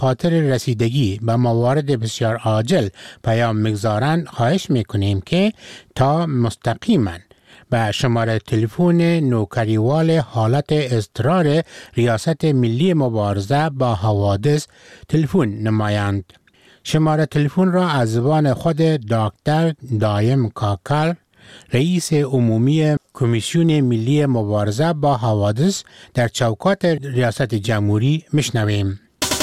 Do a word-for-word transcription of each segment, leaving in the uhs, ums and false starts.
خاطر رسیدگی به موارد بسیار عاجل پیام میگذارند خواهش میکنیم که تا مستقیما به شماره تلفن نوکریوال حالت اضطرار ریاست ملی مبارزه با حوادث تلفن نمایند. شماره تلفن را از زبان خود دکتر دایم کاکل، رئیس عمومی کمیسیون ملی مبارزه با حوادث در چوکات ریاست جمهوری میشنویم.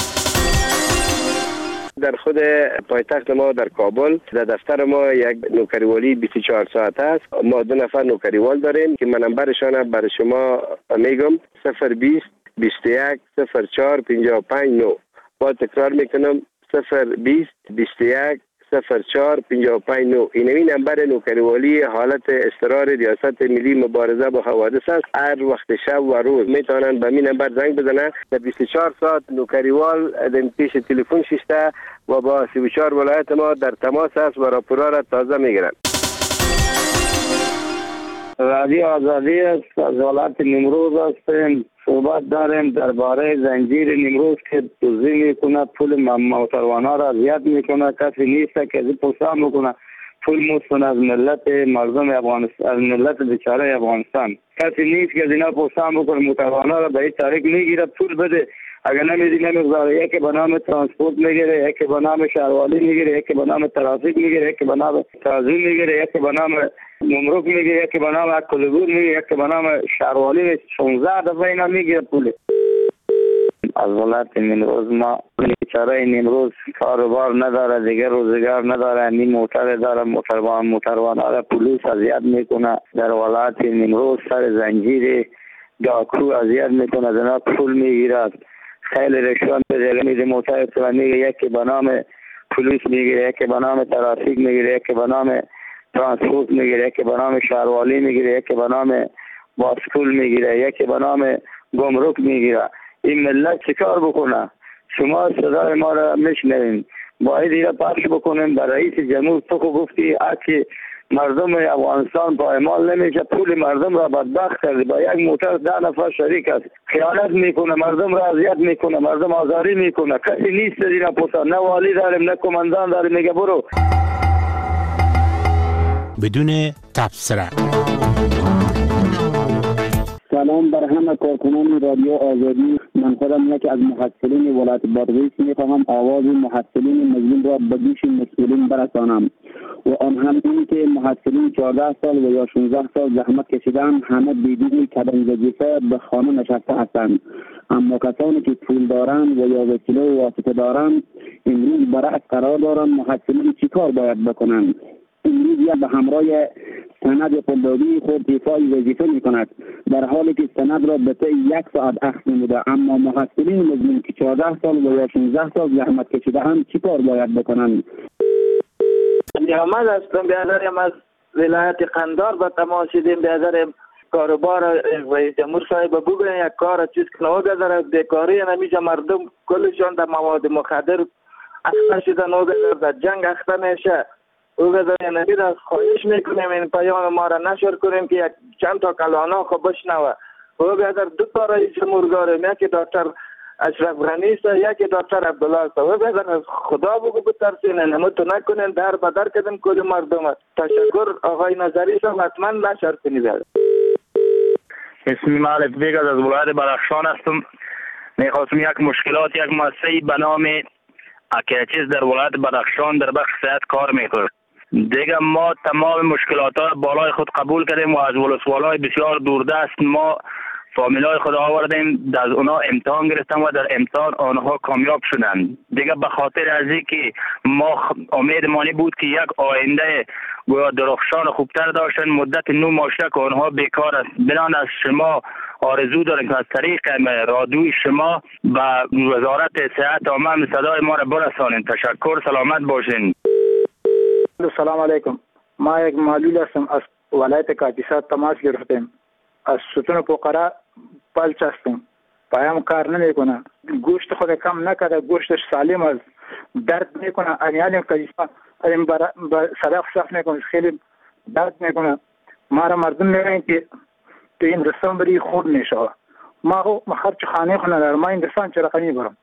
در خود پایتخت ما در کابل در دفتر ما یک نوکریوالی بیست و چهار ساعت است. ما دو نفر نوکریوال داریم که من نمبرشان برای شما میگم: صفر بیست بیست و یک صفر چهار پنجاه و پنج نه. با تکرار میکنم: صفر بیست بیست و یک صفر چهار پنجاه و پنج نه. این نمبر نوکریوالی حالت اضطرار ریاست ملی مبارزه با حوادث است. هر وقت شب و روز میتونن به این نمبر زنگ بزنن. در بیست و چهار ساعت نوکریوال در پیش تلفن شسته و با سی و چهار ولایت ما در تماس است و راپورا را تازه میگیرند. رادیو آزادی است. از حالت نمروز هستیم. صحبت داریم درباره زنجیر نمروز که دزدی میکنه، پول موتروانها را اذیت میکنه. کسی نیست که از پوسا میکنه پول مستن از ملت مردم افغانستان، از ملت بیچاره افغانستان. کسی نیست که از اینا پوسا میکنه، موتروانها را به این طریق میگیره پول بده. اگر نمیدی نمیگذاره. یکی به نام ترانسپورت میگیره، یکی به نام شهروالی میگیره، یکی به نام ترافیک میگیره، یکی به نام تعظیم میگیره، یکی به نام نمرک میگیره، یکی به نام اکلگور میگیره، یکی به نام شهروالی. شانزده دفعه اینا میگیره پول. از ولایت نمروز ما بیچاره نمروز کاروبار نداره، دیگه روزگار نداره. این موتر داره، موتروان موتروان داره، پلیس اذیت میکنه. در ولایت نمروز سر زنجیر داکو اذیت میکنه، از اینا پول میگیره. خیلی رشوت بده میده. موتر میگه یکی به نام پلیس میگیره، یکی به نام ترافیک میگیره، یکی به نام ترانسپورت میگیره، یکی به نام شهروالی میگیره، یکی به نام باسکول میگیره، یکی به نام گمرک میگیره. این ملت چیکار بکنه؟ شما صدای ما را میشنوین، باید اینا پخش بکنیم. در رئیس جمهور تو گفتی اگه مردم افغانستان پایمال نمیشه، پول مردم را بدبخت کرده. با یک موتر ده نفر شریک است، خیانت میکنه، مردم را اذیت میکنه، مردم آزاری میکنه. کسی نیست دینا پوسا. نه والی داریم نه کماندان داریم. میگه برو بدون تبصره. سلام بر همه کارکنان رادیو آزادی. من خودم یکی از محصلین ولایت بادغیس میخواهم آواز محصلین مظلوم را به گوش مسئولین برسانم و آن هم این که محصلین چهارده سال و یا شانزده سال زحمت کشیدن همه بدون کدن وظیفه به خانه نشسته هستند، اما کسانی که پول دارند و یا وسیله و واسطه دارند امروز برعکس قرار دارند. محصلین چیکار باید بکنند؟ امروز یا به همراه سند قلدری خود ایفای وظیفه می کند، در حالی که سند را به طی یک ساعت اخذ نموده. اما محصلین مظلوم که چهارده سال و یا شانزده سال زحمت کشیده هم چی کار باید بکنند؟ احمد هستم، بیادرم از ولایت قندار به تماس شدیم. بیادرم کاروبار رئیس جمهور صاحب بگوین یک کار چیز کنه و بیادر بیکاری نمیشه. مردم کلشان در مواد مخدر اخته شدن و بیادر در جنگ اخته میشه. او بیادر نبید از خواهش میکنیم این پیام ما را نشر کنیم که یک چند تا کلانا خو بشنوه. او بیادر دو تا رئیس جمهور داریم، یکی دکتر اشرف غنی است، یکی دکتر عبدالله است. و بیادر از خدا بگو بترسین، نمتو نکنین، در بدر کدن کل مردم است. تشکر آقای نظری صاحب، حتما نشر کنی بیادر. اسمی مالک بیگز از ولایت بدخشان هستم. میخواستم یک مشکلات یک مؤسسه به نام اکیچیز در ولایت بدخشان در بخش صحت کار میکنه. دیگه ما تمام مشکلات ها بالای خود قبول کردیم و از ولسوالای بسیار دوردست ما فامیلای خود آوردیم، از اونا امتحان گرفتم و در امتحان آنها کامیاب شدند. دیگه به خاطر از اینکه ما امید مانی بود که یک آینده گویا درخشان خوبتر داشتن، مدت نو ماشته که آنها بیکار است. بنان از شما آرزو داریم که از طریق رادیوی شما به وزارت صحت عامه صدای ما را برسانید. تشکر، سلامت باشین. سلام علیکم. ما یک معلول هستم، از ولایت کاپیسا تماس گرفتیم. از ستون پوقره پلچ هستم، پایم کار نمیکنه، گوشت خود کم نکرده، گوشتش سالم است، درد میکنه. انیالیم کاپیسا این با صداق صف میکنه، خیلی درد میکنه. ما را مردم میگن که تو این رسان بری خود میشه. ما خرچ خانه خونه دارم، ما این رسان چه رقمی برم.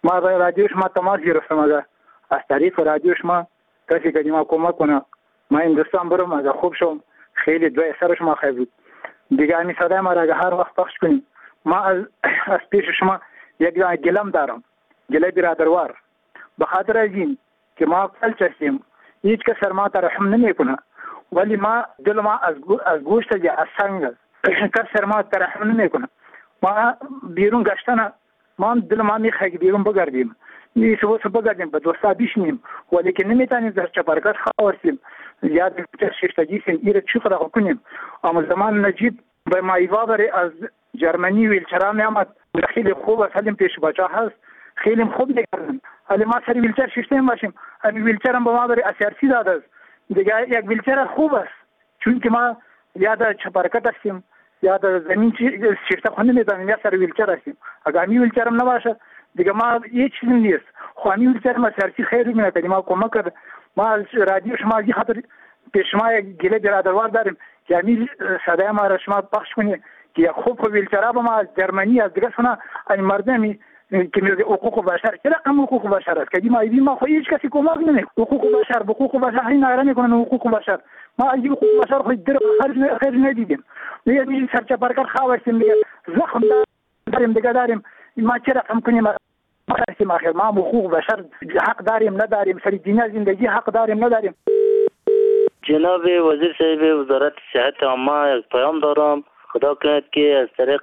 ما به رادیو شما تماس گرفتم، اگر از طریق رادیو شما کسی که ما کمک کنه ما هندوستان برم، اگر خوب شم خیلی دوی سر شما خیلی بود. دیگه همین صدای ما را اگر هر وقت پخش کنیم. ما از, از پیش شما یک گلم دارم، گله برادروار، به خاطر از این که ما فلج هستیم، هیچ کس سر ما ترحم نمیکنه، ولی ما دل ما از گو از گوشت یا از سنگ کس سر ما ترحم نمیکنه. ما بیرون گشتن ما دل ما میخواد بیرون بگردیم، می سو سو بگردیم به دوستا بشینیم، ولی که نمیتونیم در چپرکت خواستیم یا در ششتگی سیم ایره چی خدا کنیم. اما زمان نجیب به مایوا بری از جرمنی ویلچرا میامد، خیلی خوب است، حالیم پیش بچه هست، خیلی خوب نکردن. حالا ما سر ویلچر شیشتیم باشیم، همین ویلچر هم به ما بری اسیارسی داده است. دیگه یک ویلچر خوب است، چون که ما یا در چپرکت هستیم یا در زمین شیفته خونه میزنیم یا سر ویلچر هستیم. اگر همین ویلچر هم نباشه دیگه ما هیچ چیزی نیست. خو همین ویلچر ما سیارسی خیلی میکنیم، ما کمک کرد. ما از رادیو شما از خاطر پیش ما یک گله برادروار داریم که همین صدای ما را شما پخش کنید که خوب خوب ویلچرها به ما از جرمنی از دیگه سنا این مردمی که میگه حقوق بشر چه رقم حقوق بشر است که ما ایدیم ما خو هیچ کسی کمک نمیکنه. حقوق بشر حقوق بشر این نگران میکنن. حقوق بشر ما از حقوق بشر خود در خیر خیر ندیدیم. میگه میگه سرچ پرکار خواستیم، میگه زخم داریم دیگه داریم، ما چه رقم کنیم؟ ما هستیم آخر ما حقوق بشر حق داریم نداریم، سر دنیا زندگی حق داریم نداریم. جناب وزیر صاحب وزارت صحت عامه یک پیام دارم، خدا کند که از طریق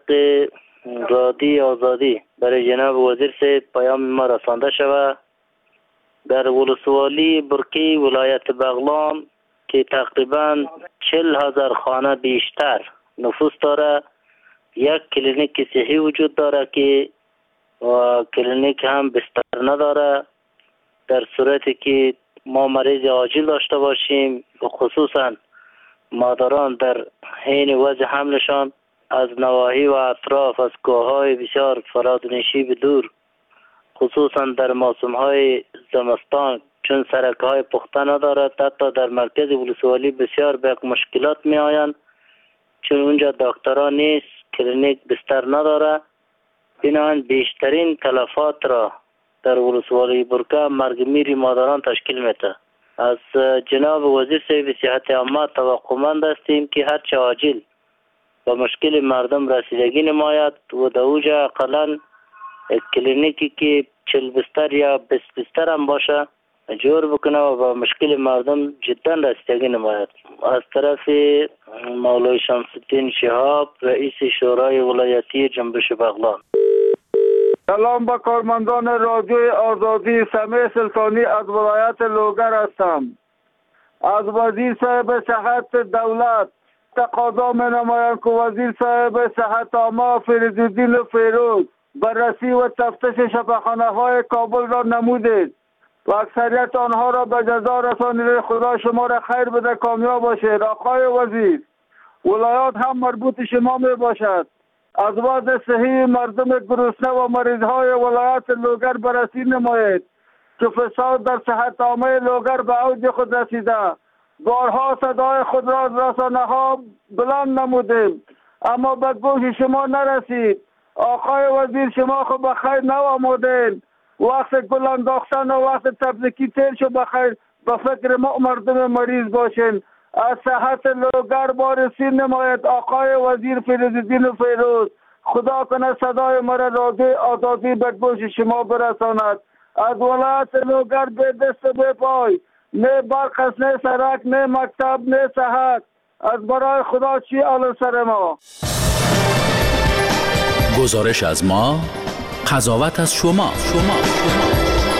رادی آزادی برای جناب وزیر صاحب پیام ما رسانده شود. در ولسوالی برکی ولایت بغلان که تقریبا چل هزار خانه بیشتر نفوس داره، یک کلینیک صحی وجود داره که و کلینیک هم بستر نداره. در صورتی که ما مریض عاجل داشته باشیم و خصوصا مادران در حین وضع حملشان از نواحی و اطراف از کوههای بسیار فرادنشی به دور، خصوصا در موسمهای زمستان چون سرکهای پخته ندارد، حتی در مرکز ولسوالی بسیار به مشکلات می آیند چون اونجا دکتران نیست، کلینیک بستر نداره. بنابراین بیشترین تلفات را در ولسوالی برکه مرگ میری مادران تشکیل میده. از جناب وزیر صاحب صحت عامه توقعمند هستیم که هرچه عاجل به مشکل مردم رسیدگی نماید و در اوجا اقلا کلینیکی که چل بستر یا بیست بستر هم باشه جور بکنه و به مشکل مردم جدا رسیدگی نماید. از طرف مولای شمس الدین شهاب رئیس شورای ولایتی جنبش بغلان. سلام به کارمندان رادیو آزادی، سمیع سلطانی از ولایت لوگر هستم. از وزیر صاحب صحت دولت تقاضا می نمایم که وزیر صاحب صحت عامه فریدالدین فیروز بررسی و تفتیش شفاخانه های کابل را نمودید و اکثریت آنها را به جزا رسانید. خدا شما را خیر بده، کامیاب باشید. آقای وزیر، ولایات هم مربوط شما می باشد. از وضع صحی مردم گرسنه و مریض های ولایت لوگر بررسی نمایید که فساد در صحت عامه لوگر به اوج خود رسیده. بارها صدای خود را رسانه ها بلند نمودیم اما به گوش شما نرسید. آقای وزیر، شما خود به خیر نوامدین. وقت گل انداختن و وقت تبریکی تیر شو بخیر به فکر ما مردم مریض باشین. از صحت لوگر بارسی نماید. آقای وزیر فریدالدین فیروز، خدا کنه صدای مرا رادیو آزادی به گوش شما برساند. از ولایت لوگر به دست به پای، نه برق است، نه سرک، نه مکتب، نه صحت. از برای خدا چی آل سر ما. گزارش از ما، قضاوت از شما. شما شما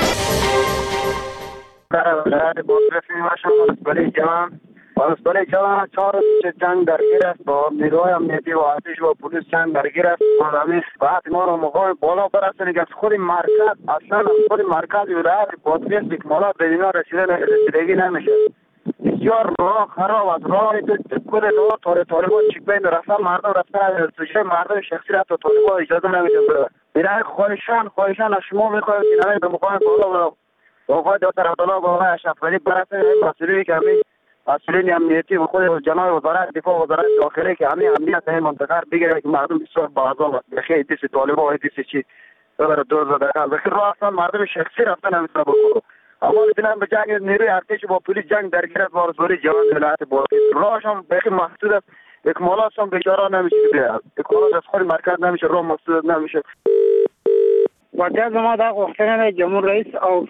در بازرسی مشهور برای جوان برای جوان چهار جنگ درگیر است با نیروهای امنیتی و ارتش و پلیس جنگ درگیر است. بالامیش بعد ما رو مقام بالا برسونید که از خود مرکز اصلا خود مرکز ولایت بازرس اکمالات به اینا رسیدن رسیدگی نمیشه. بسیار راه خراب است. راه کل راه تاره طالبان چک بین رفتن مردم رفتن سوژه مردم شخصی رفت و طالبان اجازه نمیده. برای خواهشان خواهشان از شما میخواهیم که نمی به مقام بالا و آقای دکتر عبدالله و آقای اشرف غنی برسه مسئولی که همین مسئولین امنیتی و خود جناب وزارت دفاع و وزارت داخلی که همین امنیت این منطقه بگیره که مردم بسیار بازار بخیر دیس طالبان و دیس چی ببره دور زده کال بخیر راستان مردم شخصی رفتن همیشه بخورو اما دیدن به جنگ نیروی ارتش با پلیس جنگ درگیر است وارثوری جوان ولایت بادغیس راهش هم بخیر محدود است اکمالات هم بیچاره نمیشه بیاد اکمالات از خود مرکز نمیشه راه محدود نمیشه وقتی ما دا غوښتنه جمهور رئیس او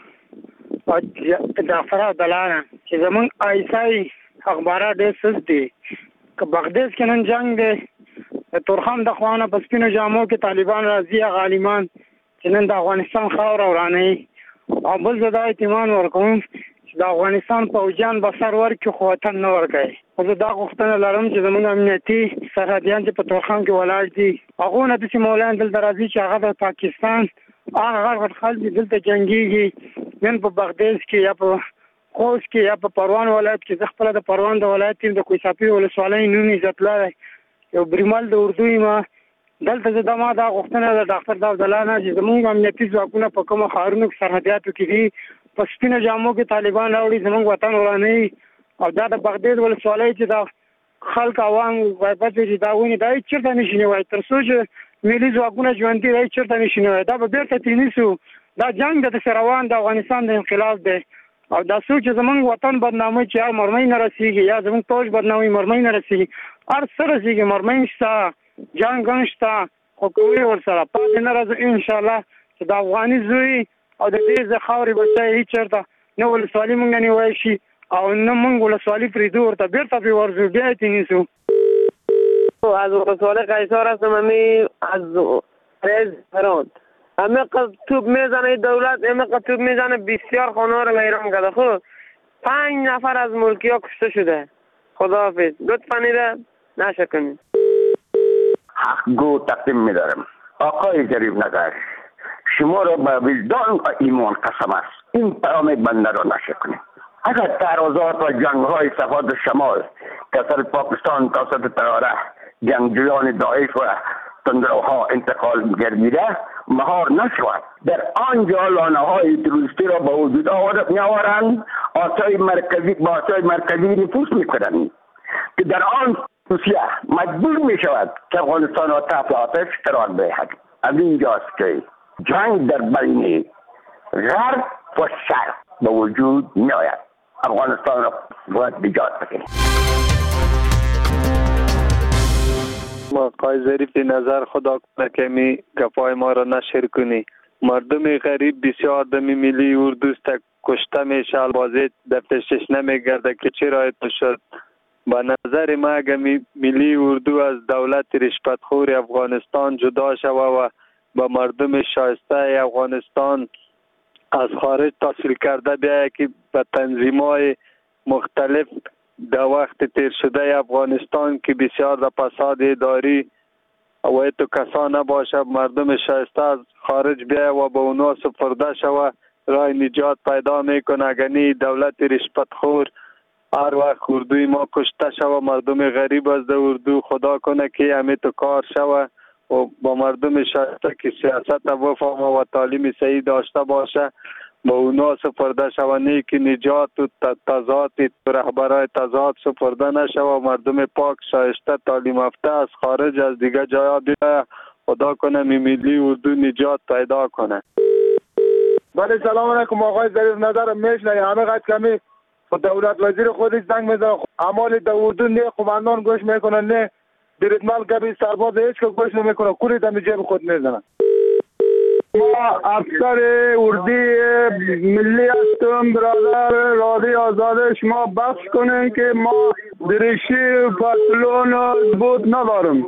دفتر عدالت چې زمون ایسای اخبارات ډېر سست دي که بغداد کې نن جنگ دی تورخم د خوانه په سپینو جامو کې طالبان راځي غالیمان چې نن د افغانستان خاور ورانه او بل زه دا اطمینان ورکوم چې د افغانستان پوځیان به سر ورکړي خو وطن نه ورکوي خو زه دا غوښتنه لرم چې زموږ امنیتي سرحدیان چې په تورخم کې ولاړ دي هغو نه داسې مولان دلته راځي چې هغه د پاکستان هغه غټ غټ خلک دلته جنګېږي نن په بغداد کې یا په خوست کې یا په پروان ولایت کې زه خپله د پروان د ولایت کې د کوهساپي ولسوالۍ نوم عزت لاری یو بریمل د اردو ما دلته زه د ما دا غوښتنه د ډاکټر داودالله نه چې زموږ امنیتي ځواکونه په کومو ښارونو کې سرحدیاتو کې دي په سپینو جامو کې طالبان راوړي زموږ وطن ورانوي او دا د بغداد ولسوالۍ چې دا خلک عوام غیبت چې دا ونې دا هېڅ چېرته نشي نیوی تر څو چې ملي ځواکونه ژوندي دا هېڅ چېرته نشي نیوی دا به بېرته تېنیسو دا جنګ د داسې روان د افغانستان د انقلاب دی او دا څوک چې زموږ وطن بدناموي چې یا مرمۍ نه رسېږي یا زموږ فوج بدناموي مرمۍ نه رسېږي هر څه رسېږي مرمۍ شته جنګ هم شته خو کوي ورسره پاتې نه راځو انشاءالله چې د افغاني زوی او د دې زه خاورې بچی هېڅ چېرته نه ولسوالي موږ نه نیوی شي او نه موږ ولسوالي پرېږدو ورته بېرته پرې ورځو بیا یې تېنیسو از ولسوالی قیصار هستم امی از ریز فراد همه قد توپ میزنه دولت همه قد توپ میزنه بسیار خانه رو ویران کرده خب پنج نفر از ملکی ها کشته شده خداحافظ لطفا نیره نشه کنید حق گو تقدیم میدارم آقای جریب نگر شما را به وجدان و ایمان قسم است این پیام بنده را نشه کنید اگر تعرضات و جنگ های صفات شمال کسر پاکستان توسط تراره جنگجویان داعش و تندروها انتقال گردیده مهار نشود در آنجا لانه های تروریستی را به وجود آورد میآورند آسای مرکزی با آسای مرکزی نفوذ میکنند که در آن روسیه مجبور می شود که افغانستان را تحت آتش قرار دهد از اینجاست که جنگ در بین غرب و شرق به وجود می آید افغانستان را باید بجات بکنیم آقای ظریف نظر خدا کنه که می گپای ما را نشر کنی مردم غریب بسیار دمی ملی اردوست کشته میشه البازه دفترشش نمیگرده که چرا ایتو شد به نظر ما اگه ملی اردو از دولت رشوتخور افغانستان جدا شوه و به مردم شایسته افغانستان از خارج تحصیل کرده بیایه که به تنظیم‌های مختلف در وقت تیر شده افغانستان که بسیار در فساد اداری و ایتو کسا نباشه مردم شایسته از خارج بیایه و به اونا سپرده شوه راه نجات پیدا میکنه اگنی دولت رشوتخور هر وقت اردوی ما کشته شوه مردم غریب از در اردو خدا کنه که همه تو کار شوه و با مردم شایسته که سیاست وفهم و تعلیم صحیح داشته باشه با اونا سپرده شوه نه که نجات و تضاد رهبرای تضاد سپرده نشوه مردم پاک شایسته تعلیم یافته از خارج از دیگه جایا بیایه خدا کنه ملی اردو نجات پیدا کنه. بله سلام علیکم آقای ظریف نظر میشنه همه قد کمی خود دولت وزیر خودش زنگ میزنه اعمال در اردو نه قماندان گوش میکنه نه دیردمال کبی سرباز هیچ که گوش نمیکنه کوری دمی جیب خود میزنه ما افسر اردی ملی هستم برادر رادی آزاده شما بخش کنین که ما درشی پتلون بود ندارم.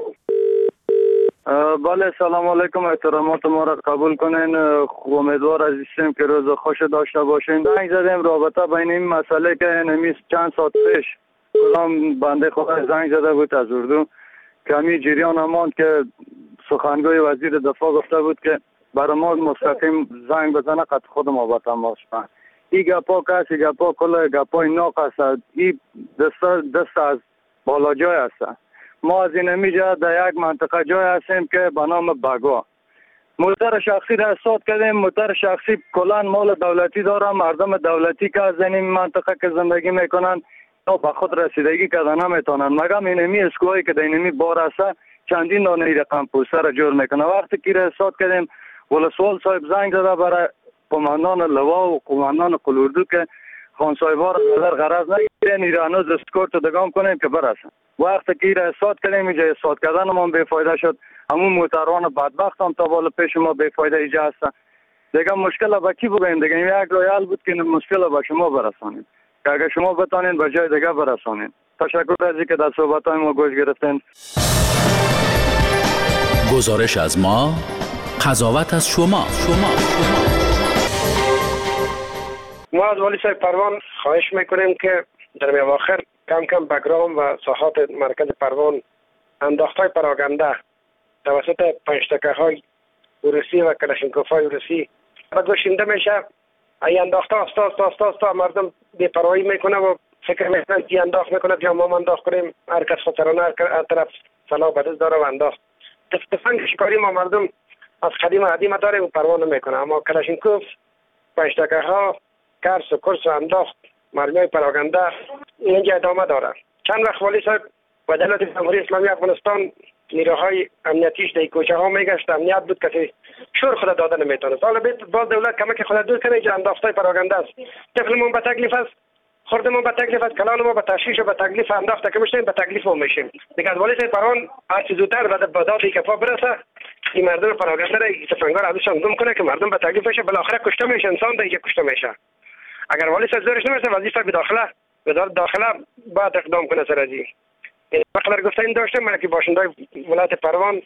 بله سلام علیکم احترامات ما را قبول کنین امیدوار عزیزیم که روز خوش داشته باشین زنگ زدیم رابطه بین این مسئله که نمیست چند ساعت پیش کلام بنده خدا زنگ زده بود از اردو کمی جریان امان که سخنگوی وزیر دفاع گفته بود که برای ما مستقیم زنگ بزنه قد خود ما با تماس کنه این گپا کسی گپا کل گپای ناق است این دست, دست از بالا جای است ما از این همیجا در یک منطقه جای هستیم که به نام بگوا موتر شخصی را استاد کردیم موتر شخصی کلان مال دولتی داره مردم دولتی که از این منطقه که زندگی میکنن تا به خود رسیدگی کردن نمیتونن مگم این همی اسکوهایی که در این همی بار است چندین دانه رقم پوسته را جور میکنه وقتی که را استاد کردیم ولسوال صاحب زنگ زده برای قماندان لوا و قماندان قلوردو که خان صاحبا را نظر غرض نگیرین ایره هنوز اسکورت دگام کنیم که برسن. وقتی که ایره استاد کنیم اینجا استاد کردن ما بیفایده شد. همون موتران بدبخت هم تا بالا پیش ما بیفایده ایجا هستن. دیگه مشکل با کی بگویم؟ دیگه یک رویال بود که مشکل با شما برسانید که اگر شما بتانین به جای دیگه برسانید. تشکر از اینکه در صحبت‌های ما گوش گرفتین. گزارش از ما، قضاوت از شما. شما ما از والی صاحب پروان خواهش میکنیم که در اواخر کم کم بگرام و ساحات مرکز پروان انداختهای پراگنده توسط پنجتکه های روسی و کلاشینکوف های روسی بدوشنده میشه. ای انداخته استا استا استا استا مردم بی‌پروايی میکنه و فکر میکنن که انداخت میکنه یا ما انداخت کنیم. هر کس خطرانه هر طرف سلاح بدست داره و انداخت. تفنگ شکاری ما مردم از قدیم قدیم داره و پروا نمیکنه، اما کلاشینکوف پنجتکه ها کرس و کرس و انداخت مرمی پراگنده اینجا ادامه داره. چند وقت والی صاحب و دولت جمهوری اسلامی افغانستان نیروهای امنیتیش در کوچه ها میگشت، امنیت بود کسی شور خود داده نمیتونه. حالا باز دولت کمک خود دور کنه که انداخته پراگنده است. طفلمون به تکلیف است، خوردمون به تکلیف است، کلانمون به تشویش و به تکلیف انداخته که میشیم به تکلیف ما میشیم. دیگه از والی صاحب پران هر چیز زودتر بعد بازار کفا برسه این مردم پراگنده را تفنگار ازشان گم کنه که مردم به تکلیف بشه، بالاخره کشته میشه، انسان دیگه کشته میشه. اگر والی صاحب زورش نمیرسه وظیفه به داخله وزارت داخله باید اقدام کنه سر ازی. مقدار گفته این داشته من که باشنده ولایت پروان.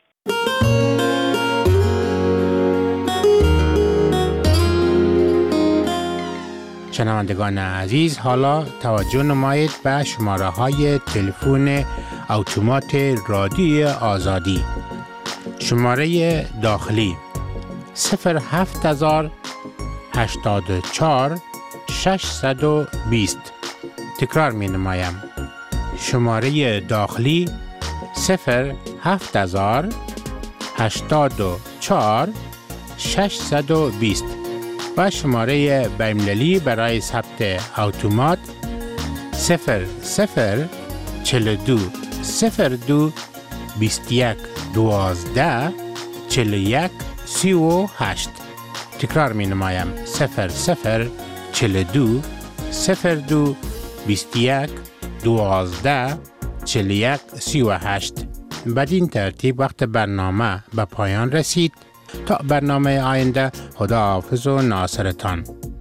شنوندگان عزیز، حالا توجه نمایید به شماره های تلفن اتومات رادیو آزادی. شماره داخلی صفر هفت هزار هشتاد و چهار ششصد و بیست. تکرار می نمایم. شماره داخلی صفر هفت هزار هشتاد و چهار ششصد و بیست و شماره بین‌المللی برای ثبت اتومات صفر صفر چهل و دو صفر دو بیست و یک دوازده چهل و یک سی و هشت. تکرار می نمایم. صفر صفر چهل و دو صفر دو بیست و یک دوازده چهل و یک سی و هشت. بدین ترتیب وقت برنامه به پایان رسید. تا برنامه آینده، خداحافظ و ناصرتان.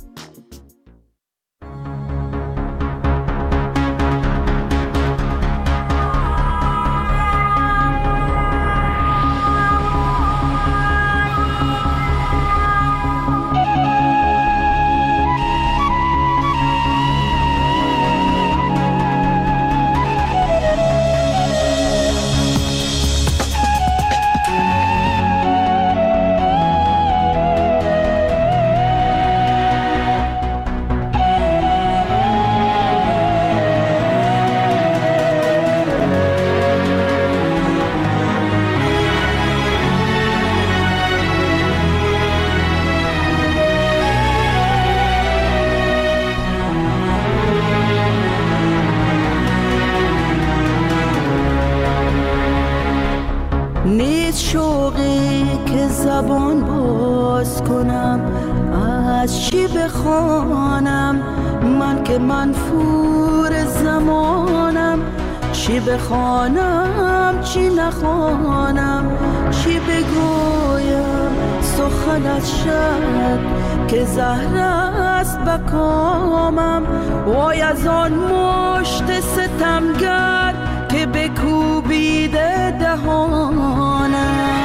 زبان باز کنم از چی بخوانم من که منفور زمانم، چی بخوانم چی نخوانم، چی بگویم سخنت شد که زهر است بکامم. وای از آن مشت ستمگر که بکوبیده دهانم،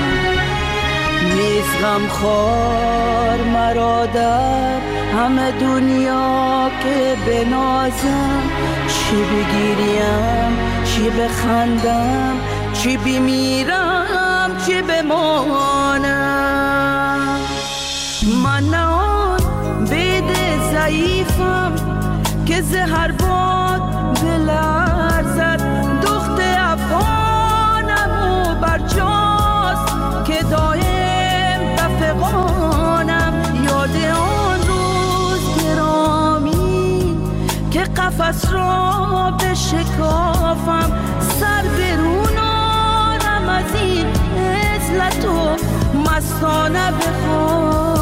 نیز غمخوار مرا در همه دنیا که بنازم، چی بگیریم چی بخندم، چی بمیرم چی بمانم. من نه آن بید ضعیفم که زهر باد بلرزد، دخت افغانم و برجاست که دایم بفغانم. یاد آن روز گرامی که قفس را بشکافم، سر برونانم از این عزلت و مستانه بخوان.